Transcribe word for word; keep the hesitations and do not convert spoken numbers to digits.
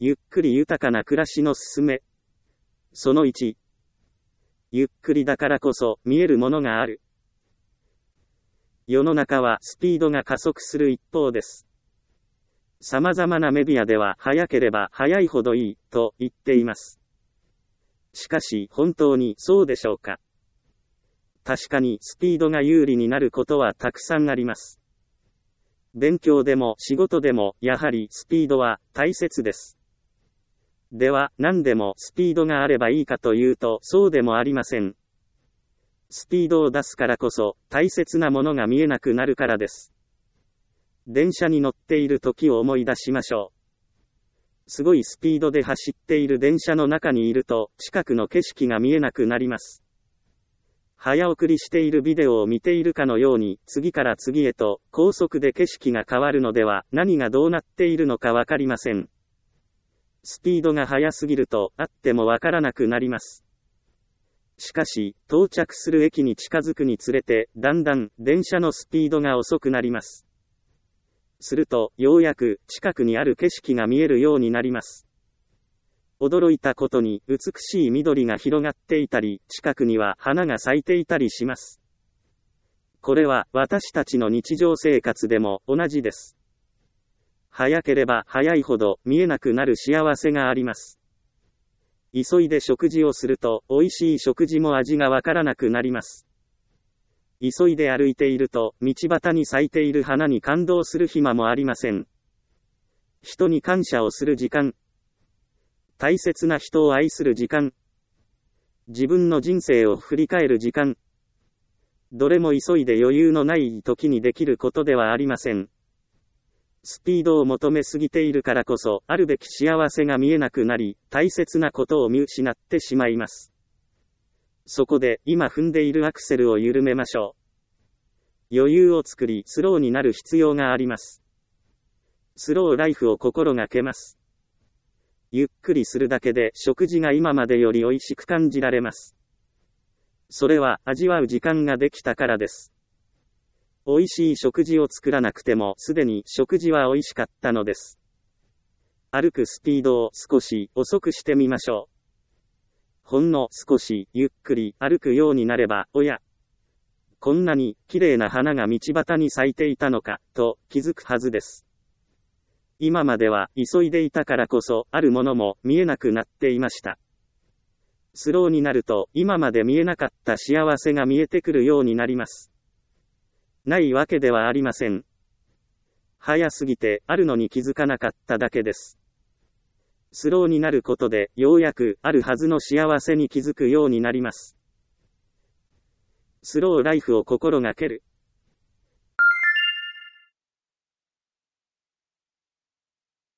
ゆっくり豊かな暮らしのすすめ。そのいち。ゆっくりだからこそ見えるものがある。世の中はスピードが加速する一方です。様々なメディアでは早ければ早いほどいいと言っています。しかし本当にそうでしょうか。確かにスピードが有利になることはたくさんあります。勉強でも仕事でもやはりスピードは大切です。では何でもスピードがあればいいかというとそうでもありません。スピードを出すからこそ大切なものが見えなくなるからです。電車に乗っている時を思い出しましょう。すごいスピードで走っている電車の中にいると近くの景色が見えなくなります。早送りしているビデオを見ているかのように次から次へと高速で景色が変わるのでは何がどうなっているのかわかりません。スピードが速すぎるとあってもわからなくなります。しかし到着する駅に近づくにつれてだんだん電車のスピードが遅くなります。するとようやく近くにある景色が見えるようになります。驚いたことに美しい緑が広がっていたり、近くには花が咲いていたりします。これは私たちの日常生活でも同じです。早ければ早いほど見えなくなる幸せがあります。急いで食事をすると美味しい食事も味がわからなくなります。急いで歩いていると道端に咲いている花に感動する暇もありません。人に感謝をする時間。大切な人を愛する時間。自分の人生を振り返る時間。どれも急いで余裕のない時にできることではありません。スピードを求めすぎているからこそ、あるべき幸せが見えなくなり、大切なことを見失ってしまいます。そこで、今踏んでいるアクセルを緩めましょう。余裕を作り、スローになる必要があります。スローライフを心がけます。ゆっくりするだけで食事が今までより美味しく感じられます。それは味わう時間ができたからです。美味しい食事を作らなくてもすでに食事は美味しかったのです。歩くスピードを少し遅くしてみましょう。ほんの少しゆっくり歩くようになれば、おや、こんなに綺麗な花が道端に咲いていたのか、と気づくはずです。今までは急いでいたからこそあるものも見えなくなっていました。スローになると今まで見えなかった幸せが見えてくるようになります。ないわけではありません。早すぎてあるのに気づかなかっただけです。スローになることでようやくあるはずの幸せに気づくようになります。スローライフを心がける。